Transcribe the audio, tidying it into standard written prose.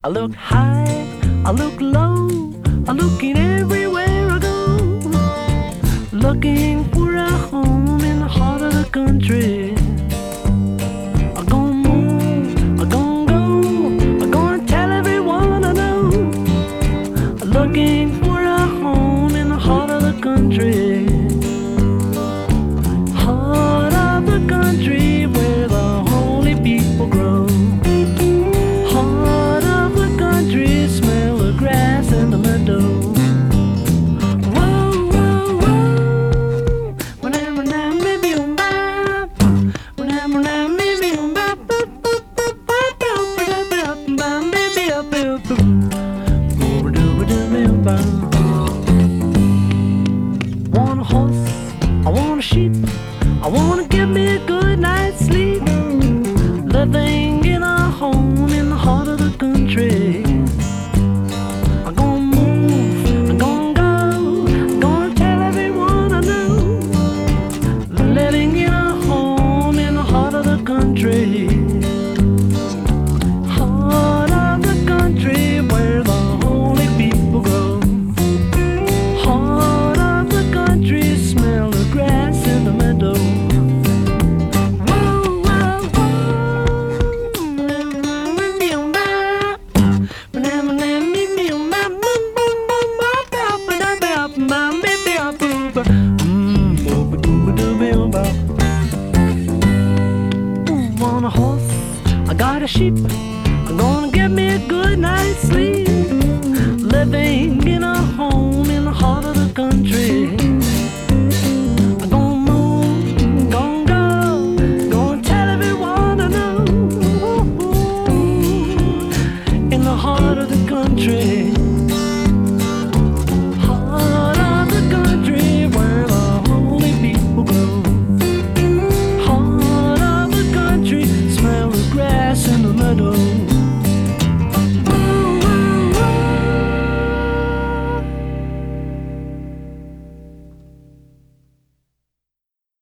I look high, I look low, I'm looking everywhere I go, looking for a home in the heart of the country. I'm gonna move, I'm gonna go, I'm gonna tell everyone I know, looking for a home in the heart of the country. Heart of the country where the holy people grow. Heart of the country, smell the grass and the meadow. Whoa, whoa, whoa. Whenever now, maybe I'm back. Whenever now, maybe I'm back. Want a horse, I want a sheep, I wanna give me a good night's sleep, living in a home in the heart of the country. I'm gonna move, I'm gonna go, I'm gonna tell everyone I know, living in a home in the heart of the country. Heart of the country where the holy people grow. Heart of the country, smell the grass in the meadow. Want a horse, I got a sheep, I'm gonna get me a good night's sleep, living in a home in the heart of the country. I'm gonna move, gonna go, gonna tell everyone I know, in the heart of the country.